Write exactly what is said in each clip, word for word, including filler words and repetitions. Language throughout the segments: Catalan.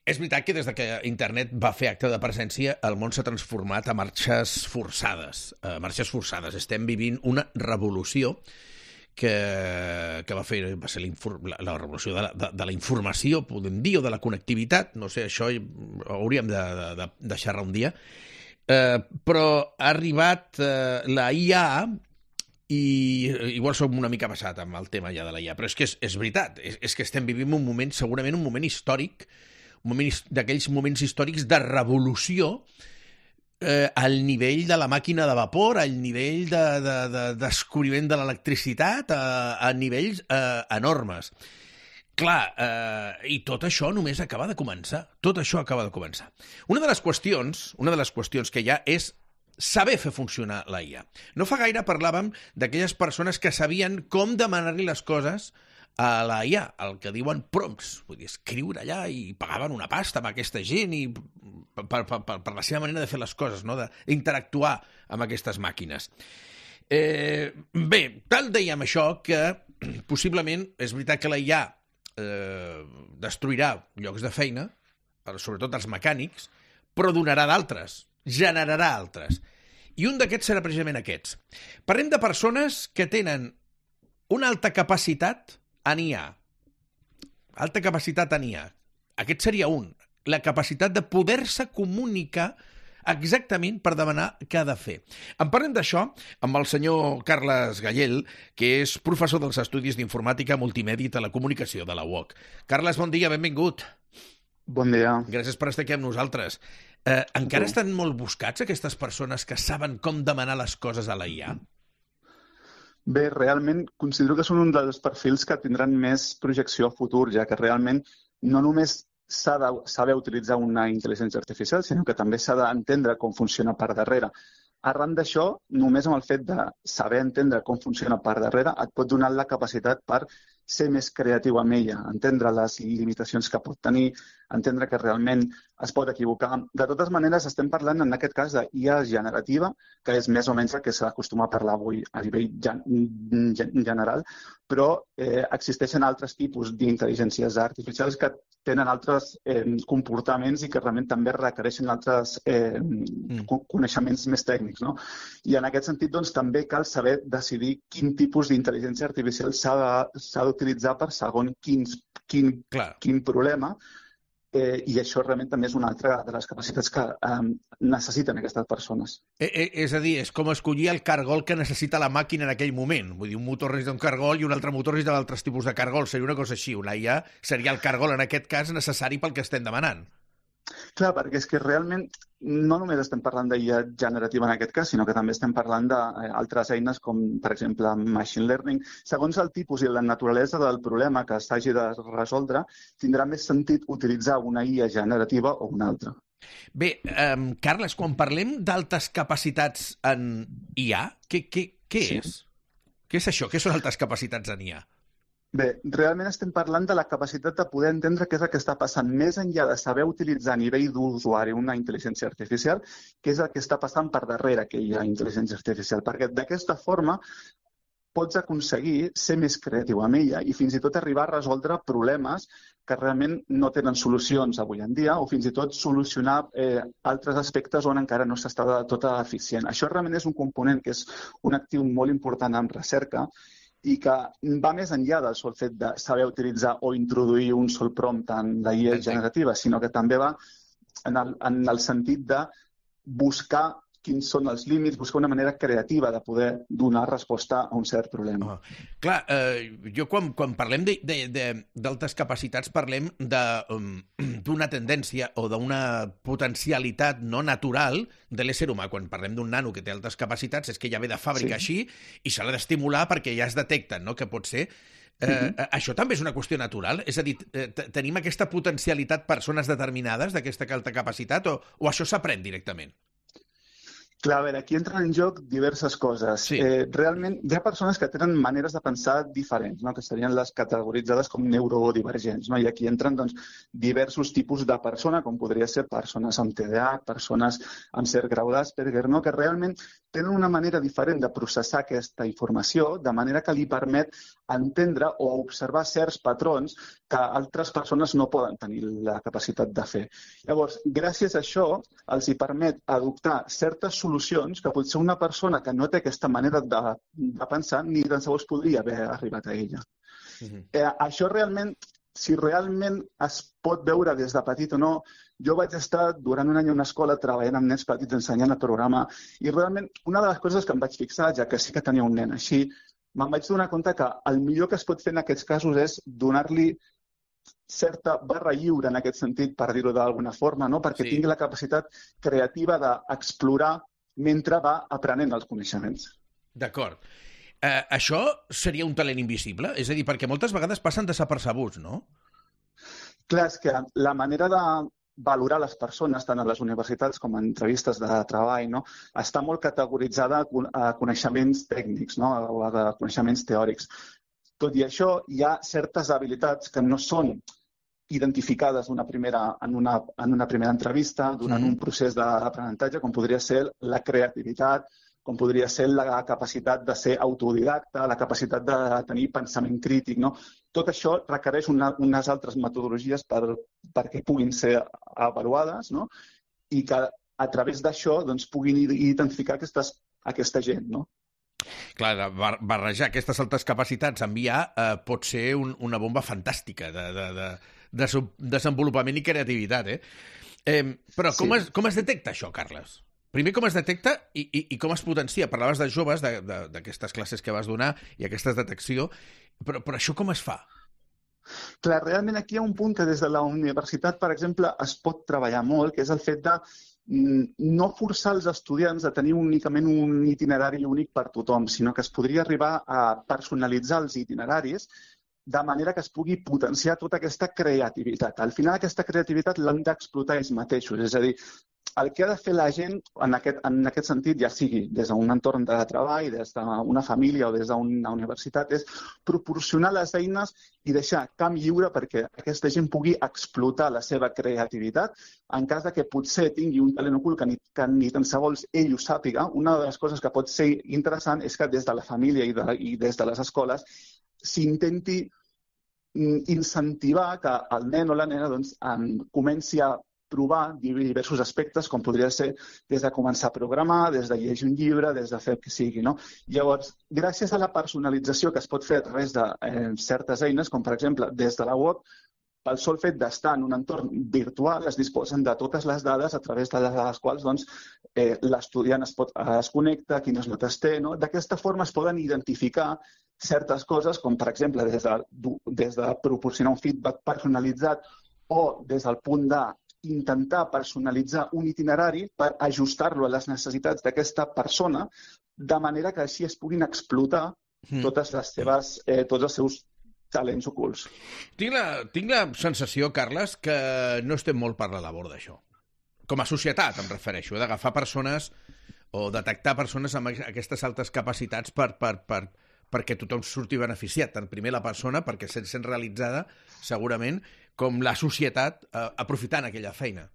És veritat que des de que internet va fer acte de presència, el món s'ha transformat a marxes forçades. A marxes forçades. Estem vivint una revolució que, que va fer va ser la, la revolució de la, de, de la informació, podem dir, o de la connectivitat. No sé, això hauríem de, de, de xerrar un dia. Eh, però ha arribat eh, la I A i igual som una mica passat amb el tema ja de la I A, però és que és, és veritat, és, és que estem vivint un moment, segurament un moment històric, un moment d'aquells moments històrics de revolució eh, al nivell de la màquina de vapor, al nivell de, de, de descobriment de l'electricitat, a, a nivells eh, enormes. Clar, eh, i tot això només acaba de començar. Tot això acaba de començar. Una de les qüestions, una de les qüestions que hi ha és saber fer funcionar la I A. No fa gaire parlàvem d'aquelles persones que sabien com demanar-li les coses a la I A, el que diuen prompts, vull dir, escriure allà i pagaven una pasta amb aquesta gent i per, per, per, per la seva manera de fer les coses, no? D'interactuar amb aquestes màquines. Eh, bé, tal dèiem això que possiblement és veritat que la I A eh, destruirà llocs de feina, sobretot els mecànics, però donarà d'altres, generarà altres. I un d'aquests serà precisament aquests. Parlem de persones que tenen una alta capacitat en I A. Alta capacitat en I A. Aquest seria un. La capacitat de poder-se comunicar exactament per demanar què ha de fer. En parlem d'això amb el senyor Carles Gallel, que és professor dels Estudis d'Informàtica, Multimèdia i Telecomunicació de la U O C. Carles, bon dia, benvingut. Bon dia. Gràcies per estar aquí amb nosaltres. Eh, encara estan molt buscats aquestes persones que saben com demanar les coses a la I A? Bé, realment considero que són un dels perfils que tindran més projecció a futur, ja que realment no només s'ha de saber utilitzar una intel·ligència artificial, sinó que també s'ha d'entendre com funciona per darrere. Arran d'això, només amb el fet de saber entendre com funciona per darrere et pot donar la capacitat per ser més creatiu amb ella, entendre les limitacions que pot tenir, entendre que realment es pot equivocar. De totes maneres, estem parlant en aquest cas de I A generativa, que és més o menys el que s'acostuma a parlar avui a nivell gen general, però eh, existeixen altres tipus d'intel·ligències artificials que tenen altres eh, comportaments i que realment també requereixen altres eh, mm. coneixements més tècnics, no? I en aquest sentit, doncs, també cal saber decidir quin tipus d'intel·ligència artificial s'ha d'utilitzar per segon quins, quin, quin problema, eh, i això realment també és una altra de les capacitats que eh, necessiten aquestes persones. Eh, eh, és a dir, és com escollir el cargol que necessita la màquina en aquell moment. Vull dir, un motor necessita un cargol i un altre motor necessita d'altres tipus de cargol. Seria una cosa així. Una I A seria el cargol, en aquest cas, necessari pel que estem demanant. Clar, perquè és que realment no només estem parlant d'I A generativa en aquest cas, sinó que també estem parlant d'altres eines com, per exemple, machine learning. Segons el tipus i la naturalesa del problema que s'hagi de resoldre, tindrà més sentit utilitzar una I A generativa o una altra. Bé, um, Carles, quan parlem d'altes capacitats en I A, què, què, què sí. és? Què és això? Què són altes capacitats en I A? Bé, realment estem parlant de la capacitat de poder entendre què és el que està passant més enllà de saber utilitzar a nivell d'usuari una intel·ligència artificial, què és el que està passant per darrere que hi ha intel·ligència artificial, perquè d'aquesta forma pots aconseguir ser més creatiu amb ella i fins i tot arribar a resoldre problemes que realment no tenen solucions avui en dia o fins i tot solucionar eh, altres aspectes on encara no s'està de tot eficient. Això realment és un component que és un actiu molt important en recerca i que va més enllà del sol fet de saber utilitzar o introduir un sol prompt en la I A generativa, sinó que també va en el, en el sentit de buscar quins són els límits, buscar una manera creativa de poder donar resposta a un cert problema. Oh. Clar, eh, jo quan, quan parlem d'altes capacitats parlem d'una um, tendència o d'una potencialitat no natural de l'ésser humà. Quan parlem d'un nano que té altes capacitats és que ja ve de fàbrica sí. així i se l'ha d'estimular perquè ja es detecten, no?, que pot ser. Eh, uh-huh. Això també és una qüestió natural? És a dir, tenim aquesta potencialitat persones determinades d'aquesta alta capacitat o, o això s'aprèn directament? Clar, a veure, aquí entren en joc diverses coses. Sí. Eh, realment, hi ha persones que tenen maneres de pensar diferents, no? Que serien les categoritzades com neurodivergents, no? I aquí entren doncs, diversos tipus de persona, com podria ser persones amb T D A H, persones amb cert grau d'Asperger, no? Que realment tenen una manera diferent de processar aquesta informació, de manera que li permet entendre o observar certs patrons que altres persones no poden tenir la capacitat de fer. Llavors, gràcies a això, els hi permet adoptar certes solucions que potser una persona que no té aquesta manera de, de pensar ni tan sols podria haver arribat a ella. Uh-huh. Eh, això realment, si realment es pot veure des de petit o no, jo vaig estar durant un any a una escola treballant amb nens petits ensenyant a programar i realment una de les coses que em vaig fixar, ja que sí que tenia un nen així, me'n vaig donar compte que el millor que es pot fer en aquests casos és donar-li certa barra lliure en aquest sentit, per dir-ho d'alguna forma, no? Perquè sí. Tingui la capacitat creativa d'explorar mentre va aprenent els coneixements. D'acord. Eh, això seria un talent invisible? És a dir, perquè moltes vegades passen desapercebuts, no? Clar, és que la manera de valorar les persones, tant a les universitats com en entrevistes de treball, no? Està molt categoritzada a coneixements tècnics, no? O a coneixements teòrics. Tot i això, hi ha certes habilitats que no són identificades una primera, en, una, en una primera entrevista, durant mm. un procés d'aprenentatge, com podria ser la creativitat, com podria ser la capacitat de ser autodidacta, la capacitat de tenir pensament crític, no? Tot això requereix una, unes altres metodologies per, perquè puguin ser avaluades, no? I que a través d'això doncs, puguin identificar aquestes, aquesta gent, no? Clar, barrejar aquestes altres capacitats, enviar, eh, pot ser un, una bomba fantàstica de, de, de, de desenvolupament i creativitat, eh? eh però com, sí. es, com es detecta això, Carles? Primer, com es detecta i, i, i com es potencia? Parlaves de joves, d'aquestes classes que vas donar i aquesta detecció, però, però això com es fa? Clar, realment aquí hi ha un punt que des de la universitat, per exemple, es pot treballar molt, que és el fet de no forçar els estudiants a tenir únicament un itinerari únic per tothom, sinó que es podria arribar a personalitzar els itineraris de manera que es pugui potenciar tota aquesta creativitat. Al final, aquesta creativitat l'han d'explotar ells mateixos, és a dir, el que ha de fer la gent en aquest, en aquest sentit, ja sigui des d'un entorn de treball, des d'una família o des d'una universitat, és proporcionar les eines i deixar camp lliure perquè aquesta gent pugui explotar la seva creativitat. En cas de que potser tingui un talent ocult que ni, que ni tan sols ell ho sàpiga, una de les coses que pot ser interessant és que des de la família i, de, i des de les escoles s'intenti incentivar que el nen o la nena doncs, comenci a provar diversos aspectes, com podria ser des de començar a programar, des de llegir un llibre, des de fer el que sigui, no? Llavors, gràcies a la personalització que es pot fer a través de eh, certes eines, com per exemple des de la web, pel sol fet d'estar en un entorn virtual es disposen de totes les dades a través de les quals doncs, eh, l'estudiant es, pot, es connecta, quines notes té, no? D'aquesta forma es poden identificar certes coses, com per exemple des de, des de proporcionar un feedback personalitzat o des del punt de intentar personalitzar un itinerari per ajustar-lo a les necessitats d'aquesta persona, de manera que així es puguin explotar totes les seves, eh, tots els seus talents ocults. Tinc la, tinc la sensació, Carles, que no estem molt per la labor d'això. Com a societat, em refereixo, d'agafar persones o detectar persones amb aquestes altes capacitats per, per, per, perquè tothom surti beneficiat, tant primer la persona, perquè sent, sent realitzada, segurament, com la societat eh, aprofitant aquella feina.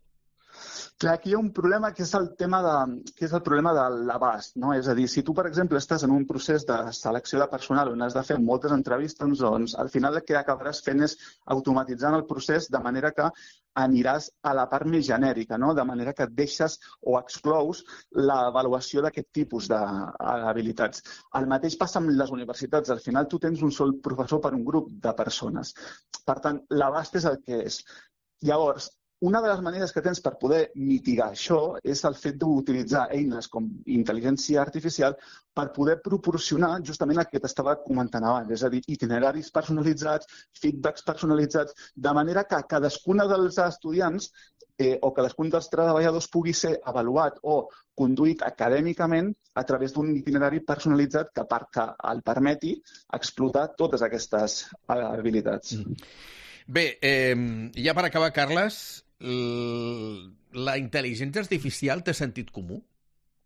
Clar, aquí hi ha un problema que és el tema de, que és el problema de l'abast, no? És a dir, si tu, per exemple, estàs en un procés de selecció de personal on has de fer moltes entrevistes, doncs al final el que acabaràs fent és automatitzant el procés de manera que aniràs a la part més genèrica, no? De manera que deixes o exclous l'avaluació d'aquest tipus d'habilitats. El mateix passa amb les universitats. Al final tu tens un sol professor per un grup de persones. Per tant, l'abast és el que és. Llavors, una de les maneres que tens per poder mitigar això és el fet d'utilitzar eines com intel·ligència artificial per poder proporcionar justament el que t'estava comentant abans, és a dir, itineraris personalitzats, feedbacks personalitzats, de manera que cadascuna dels estudiants eh, o cadascun dels treballadors pugui ser avaluat o conduït acadèmicament a través d'un itinerari personalitzat que, per, que el permeti explotar totes aquestes habilitats. Mm. Bé, eh, ja per acabar, Carles, la intel·ligència artificial té sentit comú?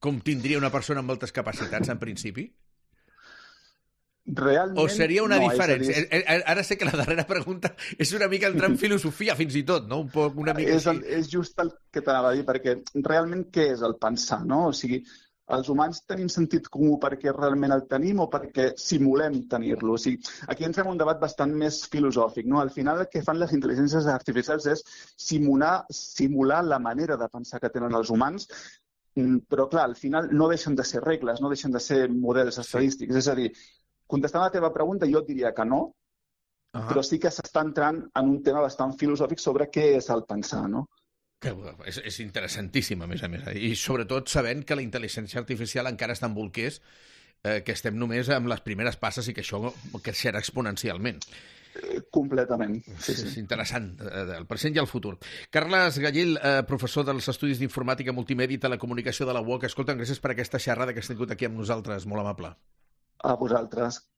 com tindria una persona amb moltes capacitats, en principi? Realment, o seria una no, diferència? És dir... Ara sé que la darrera pregunta és una mica entrar en filosofia, fins i tot, no? Un poc, una mica és, el, és just el que t'anava a dir, perquè realment què és el pensar, no? O sigui, els humans tenim sentit comú perquè realment el tenim o perquè simulem tenir-lo? O sigui, aquí entrem en un debat bastant més filosòfic, no? Al final el que fan les intel·ligències artificials és simular, simular la manera de pensar que tenen els humans, però clar, al final no deixen de ser regles, no deixen de ser models estadístics, sí. És a dir, contestant a la teva pregunta, jo et diria que no, uh -huh. però sí que s'està entrant en un tema bastant filosòfic sobre què és el pensar, no? Que és, és interessantíssim, a més a més. I sobretot sabent que la intel·ligència artificial encara està en bolquers, eh, que estem només amb les primeres passes i que això creixerà exponencialment. Eh, completament. Sí, sí. És interessant, eh, el present i el futur. Carles Gallil, eh, professor dels Estudis d'Informàtica, Multimèdia i Telecomunicació de la U O C. Escolta'm, gràcies per aquesta xerrada que has tingut aquí amb nosaltres, molt amable. A vosaltres.